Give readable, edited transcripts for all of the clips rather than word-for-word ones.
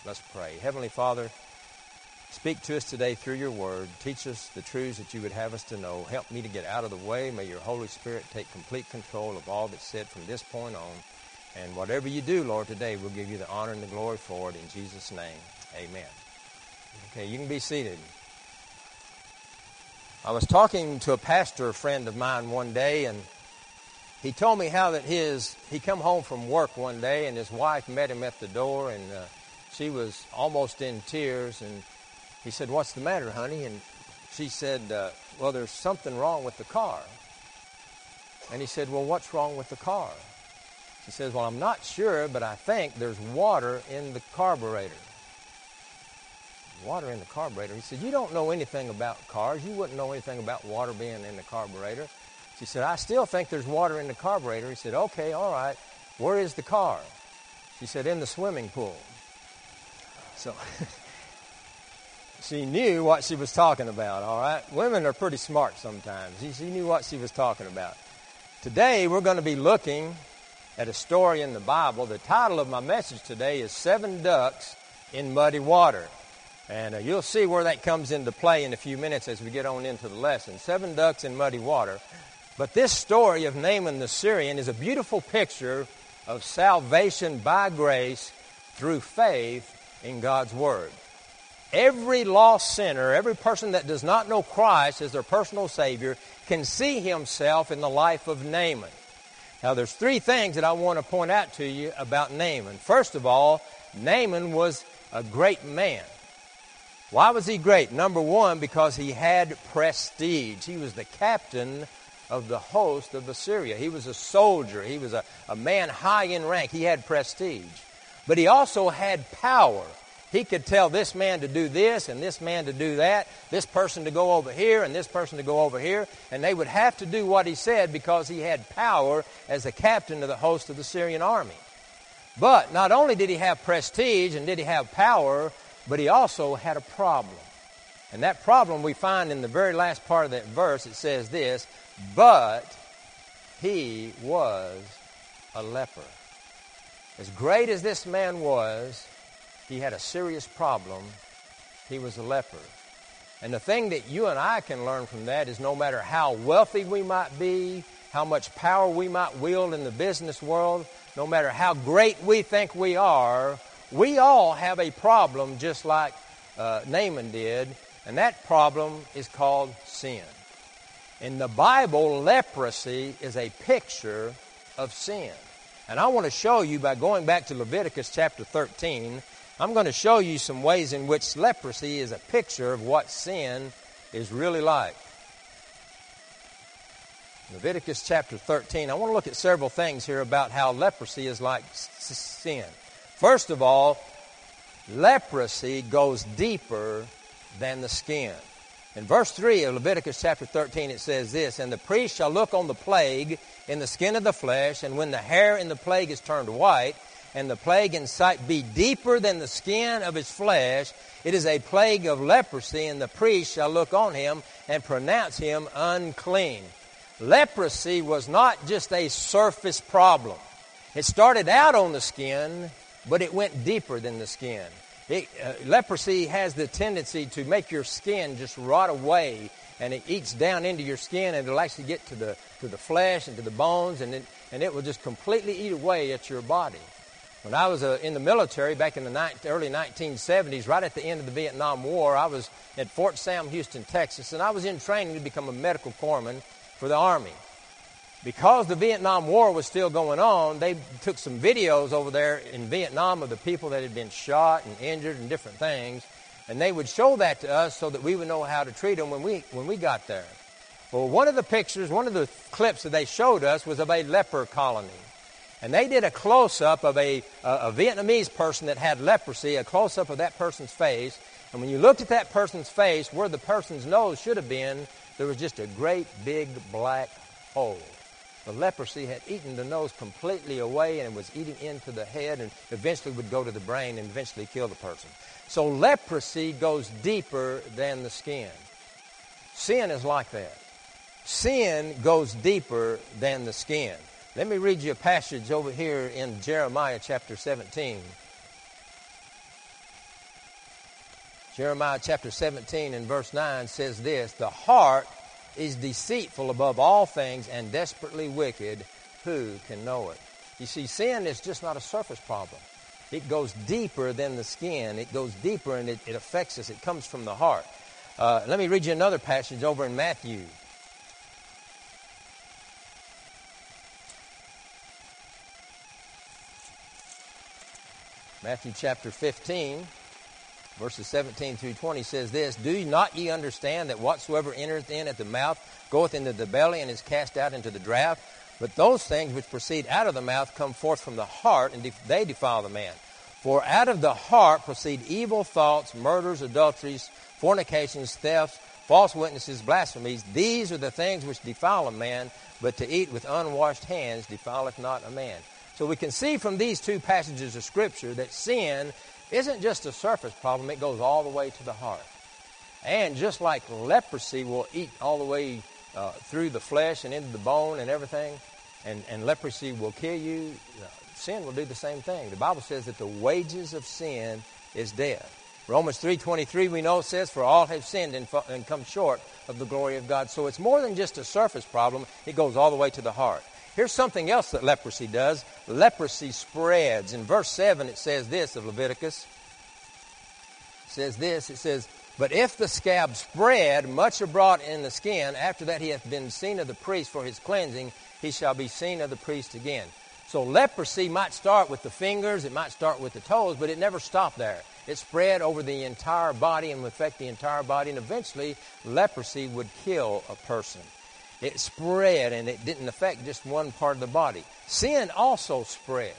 Let's pray. Heavenly Father, speak to us today through your word. Teach us the truths that you would have us to know. Help me to get out of the way. May your Holy Spirit take complete control of all that's said from this point on. And whatever you do, Lord, today, we'll give you the honor and the glory for it in Jesus' name. Amen. Okay, you can be seated. I was talking to a pastor friend of mine one day, and he told me how that he come home from work one day, and his wife met him at the door, and she was almost in tears, and he said, "What's the matter, honey?" And she said, "Well, there's something wrong with the car." And he said, "Well, what's wrong with the car?" She says, "Well, I'm not sure, but I think there's water in the carburetor." Water in the carburetor? He said, "You don't know anything about cars. You wouldn't know anything about water being in the carburetor." She said, "I still think there's water in the carburetor." He said, "Okay, all right. Where is the car?" She said, "In the swimming pool." So she knew what she was talking about, all right? Women are pretty smart sometimes. She knew what she was talking about. Today, we're going to be looking at a story in the Bible. The title of my message today is 7 Ducks in Muddy Water. And you'll see where that comes into play in a few minutes as we get on into the lesson. 7 ducks in muddy water. But this story of Naaman the Syrian is a beautiful picture of salvation by grace through faith in God's Word. Every lost sinner, every person that does not know Christ as their personal Savior, can see himself in the life of Naaman. Now, there's 3 things that I want to point out to you about Naaman. First of all, Naaman was a great man. Why was he great? Number 1, because he had prestige. He was the captain of the host of Assyria. He was a soldier. He was a man high in rank. He had prestige. But he also had power. He could tell this man to do this and this man to do that, this person to go over here and this person to go over here, and they would have to do what he said because he had power as the captain of the host of the Syrian army. But not only did he have prestige and did he have power, but he also had a problem. And that problem we find in the very last part of that verse. It says this, "But he was a leper." As great as this man was, he had a serious problem. He was a leper. And the thing that you and I can learn from that is no matter how wealthy we might be, how much power we might wield in the business world, no matter how great we think we are, we all have a problem just like Naaman did, and that problem is called sin. In the Bible, leprosy is a picture of sin. And I want to show you by going back to Leviticus chapter 13, I'm going to show you some ways in which leprosy is a picture of what sin is really like. Leviticus chapter 13, I want to look at several things here about how leprosy is like sin. First of all, leprosy goes deeper than the skin. In verse 3 of Leviticus chapter 13, it says this, "And the priest shall look on the plague in the skin of the flesh, and when the hair in the plague is turned white, and the plague in sight be deeper than the skin of his flesh, it is a plague of leprosy, and the priest shall look on him and pronounce him unclean." Leprosy was not just a surface problem. It started out on the skin, but it went deeper than the skin. Leprosy has the tendency to make your skin just rot away, and it eats down into your skin, and it'll actually get to the flesh and to the bones, and it will just completely eat away at your body. When I was in the military back in the early 1970s, right at the end of the Vietnam War, I was at Fort Sam Houston, Texas, and I was in training to become a medical corpsman for the Army. Because the Vietnam War was still going on, they took some videos over there in Vietnam of the people that had been shot and injured and different things, and they would show that to us so that we would know how to treat them when we got there. Well, one of the pictures, one of the clips that they showed us was of a leper colony. And they did a close-up of a Vietnamese person that had leprosy, a close-up of that person's face. And when you looked at that person's face, where the person's nose should have been, there was just a great big black hole. The leprosy had eaten the nose completely away, and it was eating into the head and eventually would go to the brain and eventually kill the person. So leprosy goes deeper than the skin. Sin is like that. Sin goes deeper than the skin. Let me read you a passage over here in Jeremiah chapter 17. Jeremiah chapter 17 and verse 9 says this, "The heart is deceitful above all things and desperately wicked. Who can know it?" You see, sin is just not a surface problem. It goes deeper than the skin. It goes deeper and it affects us. It comes from the heart. Let me read you another passage over in Matthew. Matthew chapter 15, verses 17 through 20 says this, "Do not ye understand that whatsoever entereth in at the mouth goeth into the belly and is cast out into the draught? But those things which proceed out of the mouth come forth from the heart, and they defile the man. For out of the heart proceed evil thoughts, murders, adulteries, fornications, thefts, false witnesses, blasphemies. These are the things which defile a man, but to eat with unwashed hands defileth not a man." So we can see from these two passages of Scripture that sin isn't just a surface problem, it goes all the way to the heart. And just like leprosy will eat all the way through the flesh and into the bone and everything, and leprosy will kill you, sin will do the same thing. The Bible says that the wages of sin is death. Romans 3:23 we know says, "For all have sinned and come short of the glory of God." So it's more than just a surface problem, it goes all the way to the heart. Here's something else that leprosy does. Leprosy spreads. In verse 7 it says this of Leviticus. It says, "But if the scab spread much abroad in the skin, after that he hath been seen of the priest for his cleansing, he shall be seen of the priest again." So leprosy might start with the fingers, it might start with the toes, but it never stopped there. It spread over the entire body and would affect the entire body, and eventually leprosy would kill a person. It spread, and it didn't affect just one part of the body. Sin also spreads.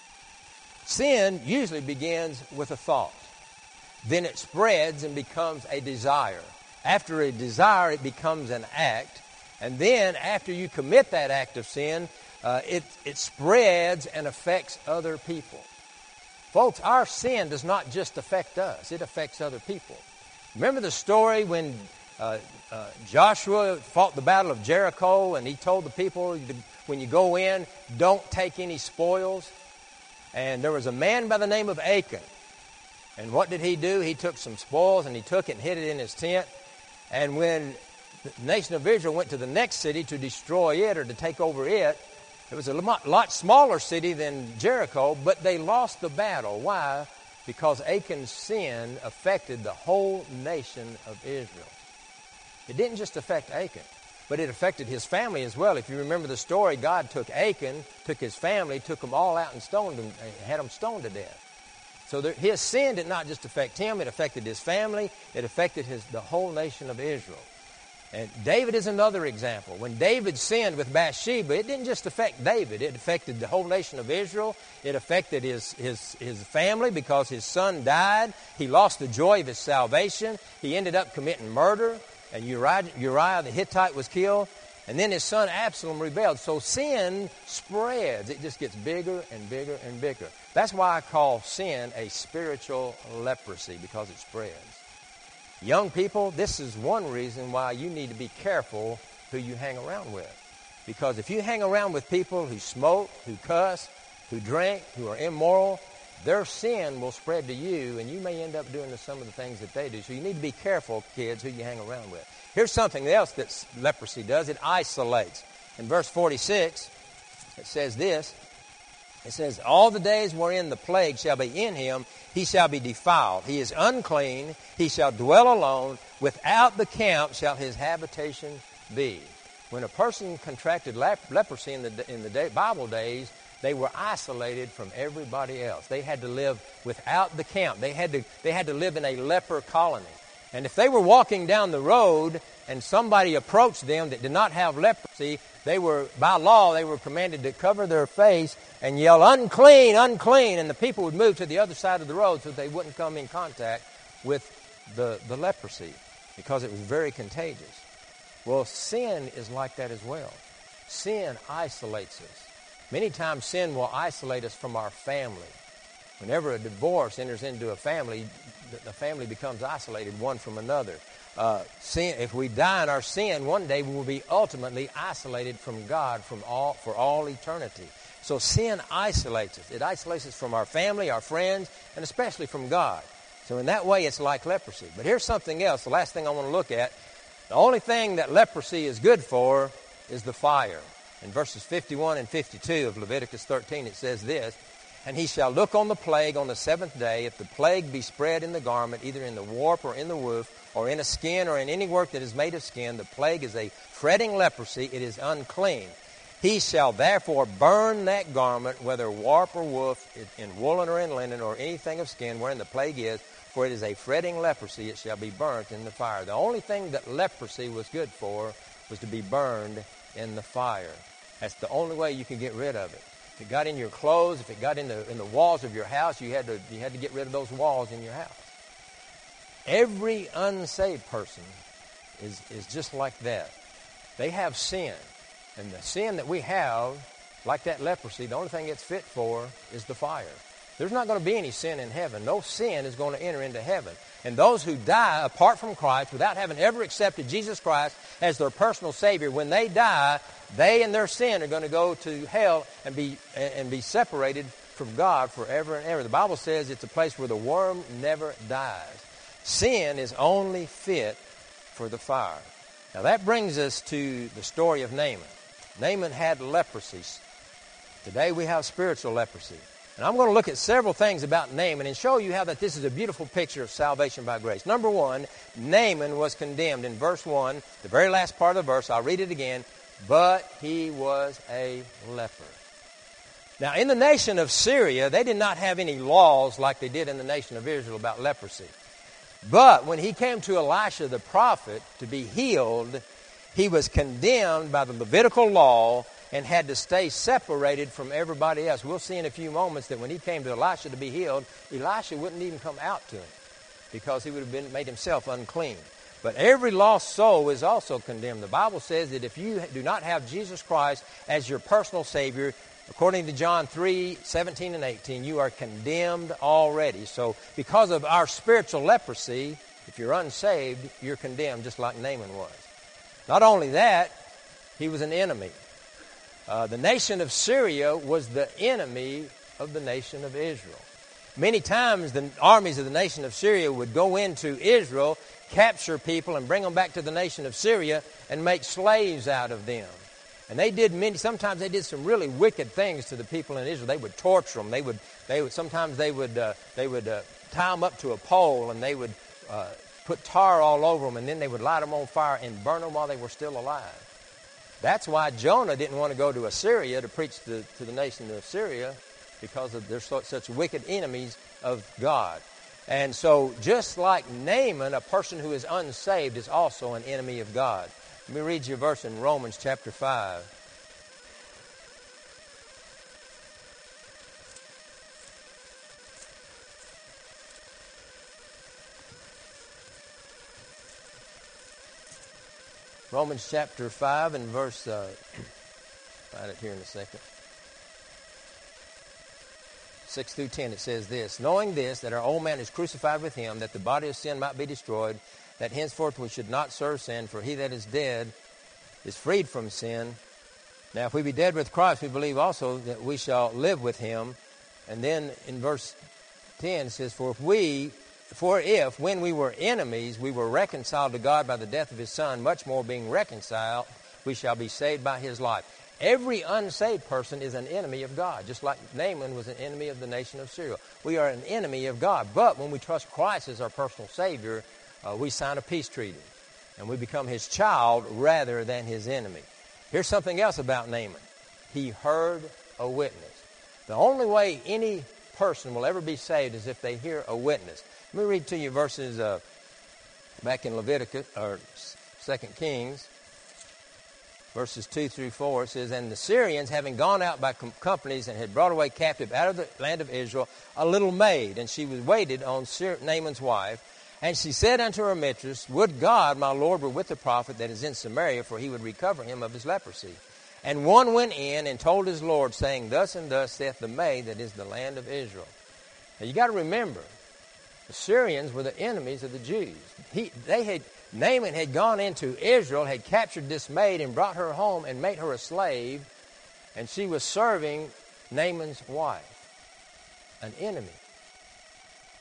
Sin usually begins with a thought. Then it spreads and becomes a desire. After a desire, it becomes an act. And then after you commit that act of sin, it spreads and affects other people. Folks, our sin does not just affect us. It affects other people. Remember the story when Joshua fought the battle of Jericho and he told the people, when you go in, don't take any spoils. And there was a man by the name of Achan. And what did he do? He took some spoils and he took it and hid it in his tent. And when the nation of Israel went to the next city to destroy it or to take over it, it was a lot smaller city than Jericho, but they lost the battle. Why? Because Achan's sin affected the whole nation of Israel. It didn't just affect Achan, but it affected his family as well. If you remember the story, God took Achan, took his family, took them all out and stoned them, had them stoned to death. So his sin did not just affect him, it affected his family, it affected the whole nation of Israel. And David is another example. When David sinned with Bathsheba, it didn't just affect David, it affected the whole nation of Israel. It affected his family because his son died. He lost the joy of his salvation. He ended up committing murder, and Uriah the Hittite was killed. And then his son Absalom rebelled. So sin spreads. It just gets bigger and bigger and bigger. That's why I call sin a spiritual leprosy, because it spreads. Young people, this is one reason why you need to be careful who you hang around with. Because if you hang around with people who smoke, who cuss, who drink, who are immoral, their sin will spread to you, and you may end up doing some of the things that they do. So you need to be careful, kids, who you hang around with. Here's something else that leprosy does. It isolates. In verse 46, it says this. It says, "All the days wherein the plague shall be in him, he shall be defiled. He is unclean. He shall dwell alone. Without the camp shall his habitation be." When a person contracted leprosy in the Bible days, they were isolated from everybody else. They had to live without the camp. They had to live in a leper colony. And if they were walking down the road and somebody approached them that did not have leprosy, by law, they were commanded to cover their face and yell, "Unclean, unclean," and the people would move to the other side of the road so they wouldn't come in contact with the leprosy, because it was very contagious. Well, sin is like that as well. Sin isolates us. Many times sin will isolate us from our family. Whenever a divorce enters into a family, the family becomes isolated one from another. If we die in our sin, one day we will be ultimately isolated from God for all eternity. So sin isolates us. It isolates us from our family, our friends, and especially from God. So in that way, it's like leprosy. But here's something else, the last thing I want to look at. The only thing that leprosy is good for is the fire. In verses 51 and 52 of Leviticus 13, it says this, "And he shall look on the plague on the seventh day. If the plague be spread in the garment, either in the warp or in the woof, or in a skin, or in any work that is made of skin, the plague is a fretting leprosy. It is unclean. He shall therefore burn that garment, whether warp or woof, in woolen or in linen, or anything of skin wherein the plague is, for it is a fretting leprosy. It shall be burnt in the fire." The only thing that leprosy was good for was to be burned in the fire. That's the only way you can get rid of it. If it got in your clothes, if it got in the walls of your house, you had to get rid of those walls in your house. Every unsaved person is just like that. They have sin. And the sin that we have, like that leprosy, the only thing it's fit for is the fire. There's not going to be any sin in heaven. No sin is going to enter into heaven. And those who die apart from Christ, without having ever accepted Jesus Christ as their personal Savior, when they die, they and their sin are going to go to hell and be separated from God forever and ever. The Bible says it's a place where the worm never dies. Sin is only fit for the fire. Now that brings us to the story of Naaman. Naaman had leprosy. Today we have spiritual leprosy. And I'm going to look at several things about Naaman and show you how that this is a beautiful picture of salvation by grace. Number one, Naaman was condemned. In verse 1, the very last part of the verse, I'll read it again, "But he was a leper." Now, in the nation of Syria, they did not have any laws like they did in the nation of Israel about leprosy. But when he came to Elisha the prophet to be healed, he was condemned by the Levitical law and had to stay separated from everybody else. We'll see in a few moments that when he came to Elisha to be healed, Elisha wouldn't even come out to him because he would have made himself unclean. But every lost soul is also condemned. The Bible says that if you do not have Jesus Christ as your personal Savior, according to John 3:17 and 18, you are condemned already. So because of our spiritual leprosy, if you're unsaved, you're condemned just like Naaman was. Not only that, he was an enemy. The nation of Syria was the enemy of the nation of Israel. Many times the armies of the nation of Syria would go into Israel, capture people, and bring them back to the nation of Syria and make slaves out of them. And sometimes they did some really wicked things to the people in Israel. They would torture them. They would tie them up to a pole, and they would put tar all over them, and then they would light them on fire and burn them while they were still alive. That's why Jonah didn't want to go to Assyria to preach to the nation of Syria, because they're such wicked enemies of God. And so just like Naaman, a person who is unsaved is also an enemy of God. Let me read you a verse in Romans chapter 5. Romans chapter 5 and verse, find it here in a second. 6 through 10, it says this: "Knowing this, that our old man is crucified with him, that the body of sin might be destroyed, that henceforth we should not serve sin, for he that is dead is freed from sin. Now if we be dead with Christ, we believe also that we shall live with him." And then in verse 10 it says, For if, when we were enemies, we were reconciled to God by the death of his Son, much more being reconciled, we shall be saved by his life. Every unsaved person is an enemy of God, just like Naaman was an enemy of the nation of Syria. We are an enemy of God, but when we trust Christ as our personal Savior, we sign a peace treaty, and we become his child rather than his enemy. Here's something else about Naaman. He heard a witness. The only way any person will ever be saved is if they hear a witness. Let me read to you verses back in Leviticus, or 2 Kings, verses 2 through 4. It says, "And the Syrians, having gone out by companies and had brought away captive out of the land of Israel a little maid, and she was waited on Naaman's wife. And she said unto her mistress, Would God my Lord were with the prophet that is in Samaria, for he would recover him of his leprosy. And one went in and told his Lord, saying, Thus and thus saith the maid that is the land of Israel." Now you got to remember, the Syrians were the enemies of the Jews. Naaman had gone into Israel, had captured this maid and brought her home and made her a slave, and she was serving Naaman's wife, an enemy.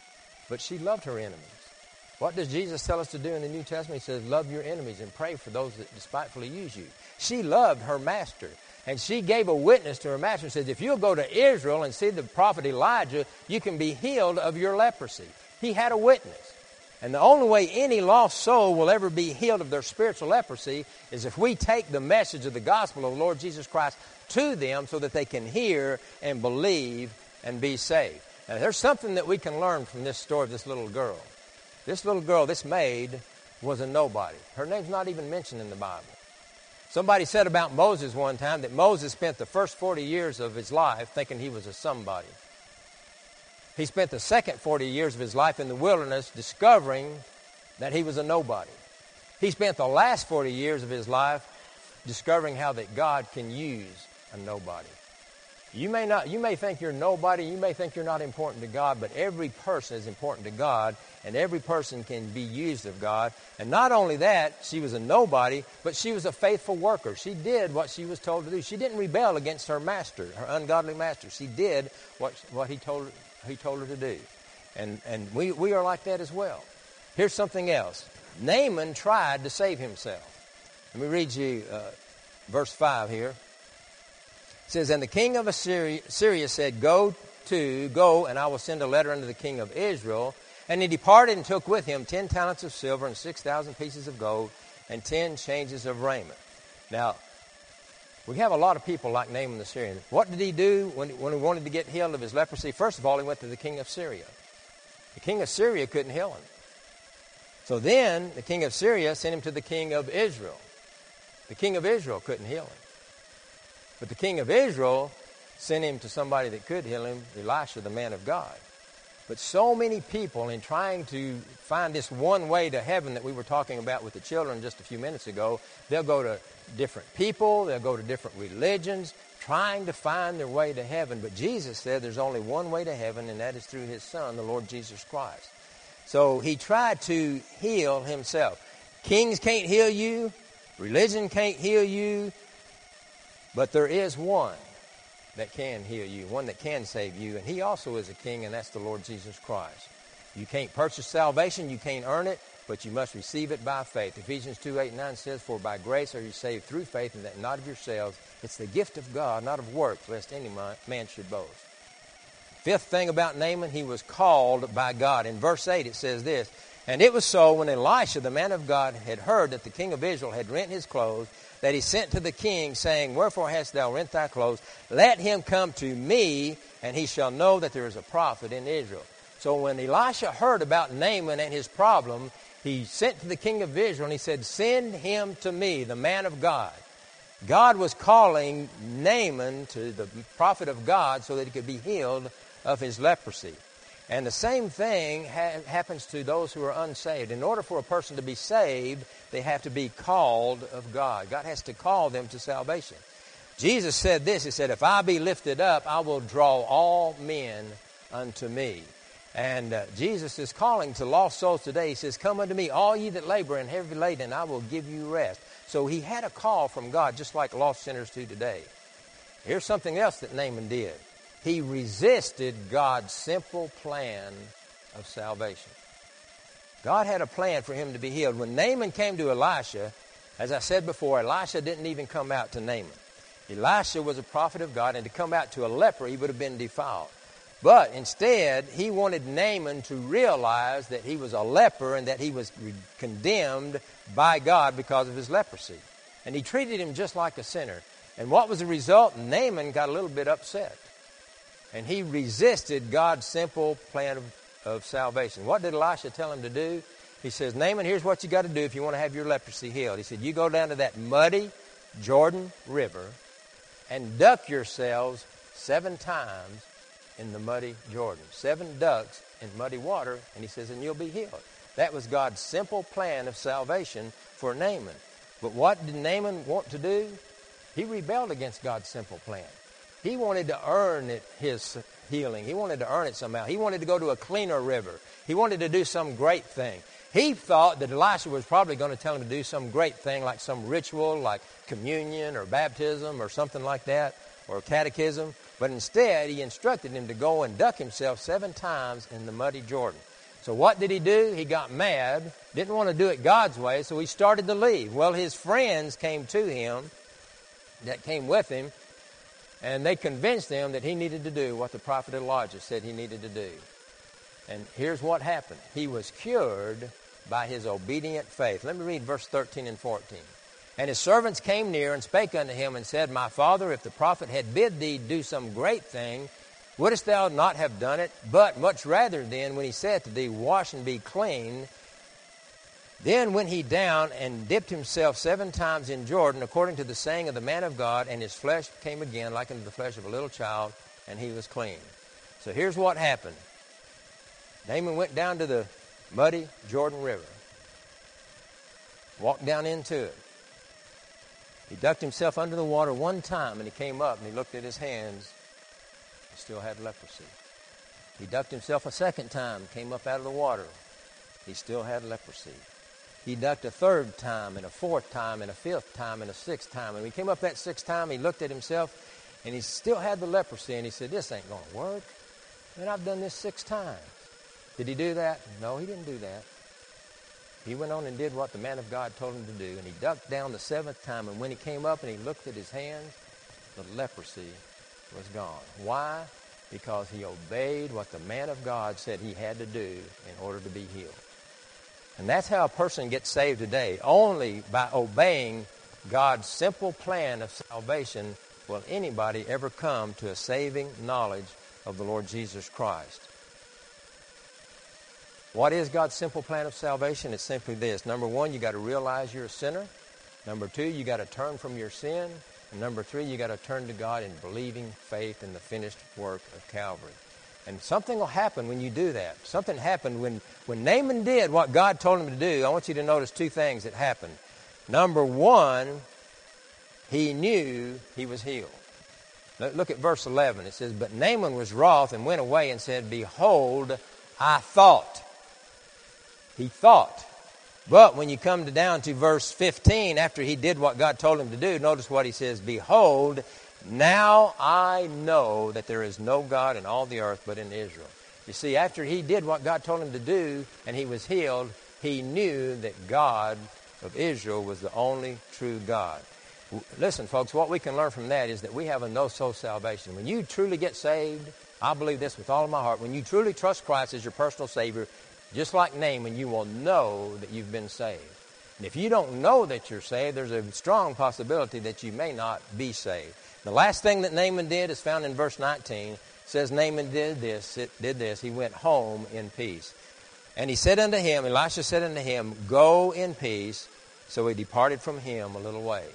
but she loved her enemies. What does Jesus tell us to do in the New Testament? He says, love your enemies and pray for those that despitefully use you. She loved her master, and she gave a witness to her master and says, if you'll go to Israel and see the prophet Elijah, you can be healed of your leprosy. He had a witness. And the only way any lost soul will ever be healed of their spiritual leprosy is if we take the message of the gospel of the Lord Jesus Christ to them so that they can hear and believe and be saved. Now, there's something that we can learn from this story of this little girl. This little girl, this maid, was a nobody. Her name's not even mentioned in the Bible. Somebody said about Moses one time that Moses spent the first 40 years of his life thinking he was a somebody. He spent the second 40 years of his life in the wilderness discovering that he was a nobody. He spent the last 40 years of his life discovering how that God can use a nobody. You may think you're nobody, you may think you're not important to God, but every person is important to God, and every person can be used of God. And not only that, she was a nobody, but she was a faithful worker. She did what she was told to do. She didn't rebel against her master, her ungodly master. She did what he told her to do. And we are like that as well. Here's something else. Naaman tried to save himself. Let me read you verse 5 here. It says, and the king of Syria said, Go, and I will send a letter unto the king of Israel. And he departed and took with him 10 talents of silver and 6,000 pieces of gold and 10 changes of raiment. Now, we have a lot of people like Naaman the Syrian. What did he do when he wanted to get healed of his leprosy? First of all, he went to the king of Syria. The king of Syria couldn't heal him. So then the king of Syria sent him to the king of Israel. The king of Israel couldn't heal him. But the king of Israel sent him to somebody that could heal him, Elisha, the man of God. But so many people, in trying to find this one way to heaven that we were talking about with the children just a few minutes ago, they'll go to different people, they'll go to different religions, trying to find their way to heaven. But Jesus said there's only one way to heaven, and that is through his Son, the Lord Jesus Christ. So he tried to heal himself. Kings can't heal you. Religion can't heal you. But there is one that can heal you, one that can save you, and he also is a king, and that's the Lord Jesus Christ. You can't purchase salvation, you can't earn it, but you must receive it by faith. Ephesians 2:8-9 says, For by grace are you saved through faith, and that not of yourselves. It's the gift of God, not of works, lest any man should boast. Fifth thing about Naaman, he was called by God. In verse 8 it says this, And it was so when Elisha, the man of God, had heard that the king of Israel had rent his clothes, that he sent to the king, saying, Wherefore hast thou rent thy clothes? Let him come to me, and he shall know that there is a prophet in Israel. So when Elisha heard about Naaman and his problem, he sent to the king of Israel, and he said, Send him to me, the man of God. God was calling Naaman to the prophet of God so that he could be healed of his leprosy. And the same thing happens to those who are unsaved. In order for a person to be saved, they have to be called of God. God has to call them to salvation. Jesus said this, he said, If I be lifted up, I will draw all men unto me. And Jesus is calling to lost souls today. He says, Come unto me, all ye that labor and heavy laden, and I will give you rest. So he had a call from God, just like lost sinners do today. Here's something else that Naaman did. He resisted God's simple plan of salvation. God had a plan for him to be healed. When Naaman came to Elisha, as I said before, Elisha didn't even come out to Naaman. Elisha was a prophet of God, and to come out to a leper, he would have been defiled. But instead, he wanted Naaman to realize that he was a leper and that he was condemned by God because of his leprosy. And he treated him just like a sinner. And what was the result? Naaman got a little bit upset. And he resisted God's simple plan of salvation. What did Elisha tell him to do? He says, Naaman, here's what you got to do if you want to have your leprosy healed. He said, you go down to that muddy Jordan River and duck yourselves 7 times in the muddy Jordan. 7 ducks in muddy water, and he says, and you'll be healed. That was God's simple plan of salvation for Naaman. But what did Naaman want to do? He rebelled against God's simple plan. He wanted to earn his healing. He wanted to earn it somehow. He wanted to go to a cleaner river. He wanted to do some great thing. He thought that Elisha was probably going to tell him to do some great thing, like some ritual, like communion or baptism or something like that, or catechism. But instead, he instructed him to go and duck himself 7 times in the muddy Jordan. So what did he do? He got mad, didn't want to do it God's way, so he started to leave. Well, his friends came to him, that came with him, and they convinced him that he needed to do what the prophet Elijah said he needed to do. And here's what happened. He was cured by his obedient faith. Let me read verse 13 and 14. And his servants came near and spake unto him and said, My father, if the prophet had bid thee do some great thing, wouldest thou not have done it? But much rather then, when he said to thee, Wash and be clean, then went he down and dipped himself 7 times in Jordan, according to the saying of the man of God, and his flesh came again like unto the flesh of a little child, and he was clean. So here's what happened. Naaman went down to the muddy Jordan River, walked down into it. He ducked himself under the water one time, and he came up, and he looked at his hands. He still had leprosy. He ducked himself a second time, came up out of the water. He still had leprosy. He ducked a third time, and a fourth time, and a fifth time, and a sixth time. And when he came up that 6th time, he looked at himself, and he still had the leprosy, and he said, This ain't going to work. Man, I've done this 6 times. Did he do that? No, he didn't do that. He went on and did what the man of God told him to do, and he ducked down the 7th time, and when he came up and he looked at his hands, the leprosy was gone. Why? Because he obeyed what the man of God said he had to do in order to be healed. And that's how a person gets saved today. Only by obeying God's simple plan of salvation will anybody ever come to a saving knowledge of the Lord Jesus Christ. What is God's simple plan of salvation? It's simply this. Number 1, you got to realize you're a sinner. Number 2, you got to turn from your sin. And number 3, you got to turn to God in believing faith in the finished work of Calvary. And something will happen when you do that. Something happened when Naaman did what God told him to do. I want you to notice 2 things that happened. Number 1, he knew he was healed. Look at verse 11. It says, But Naaman was wroth and went away and said, Behold, I thought. He thought. But when you come down to verse 15, after he did what God told him to do, notice what he says, Behold, now I know that there is no God in all the earth but in Israel. You see, after he did what God told him to do and he was healed, he knew that God of Israel was the only true God. Listen, folks, what we can learn from that is that we have a no-soul salvation. When you truly get saved, I believe this with all of my heart, when you truly trust Christ as your personal Savior, just like Naaman, you will know that you've been saved. And if you don't know that you're saved, there's a strong possibility that you may not be saved. The last thing that Naaman did is found in verse 19. It says Naaman did this. He went home in peace. And he said unto him, Elisha said unto him, Go in peace. So he departed from him a little way.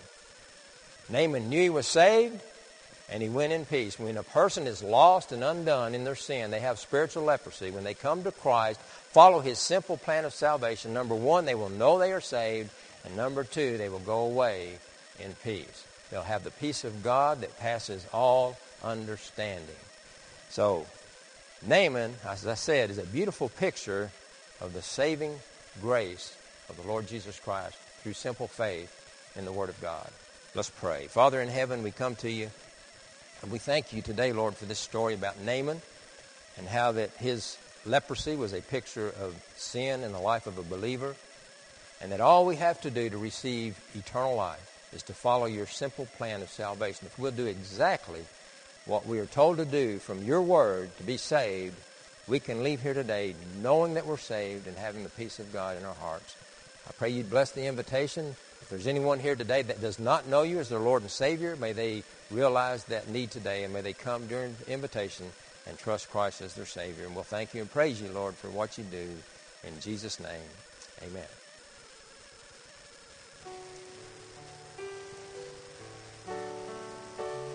Naaman knew he was saved, and he went in peace. When a person is lost and undone in their sin, they have spiritual leprosy. When they come to Christ, follow his simple plan of salvation. Number 1, they will know they are saved. And number 2, they will go away in peace. They'll have the peace of God that passes all understanding. So, Naaman, as I said, is a beautiful picture of the saving grace of the Lord Jesus Christ through simple faith in the Word of God. Let's pray. Father in heaven, we come to you, and we thank you today, Lord, for this story about Naaman and how that his leprosy was a picture of sin in the life of a believer, and that all we have to do to receive eternal life is to follow your simple plan of salvation. If we'll do exactly what we are told to do from your word to be saved, we can leave here today knowing that we're saved and having the peace of God in our hearts. I pray you'd bless the invitation. If there's anyone here today that does not know you as their Lord and Savior, may they realize that need today, and may they come during the invitation and trust Christ as their Savior. And we'll thank you and praise you, Lord, for what you do. In Jesus' name, amen.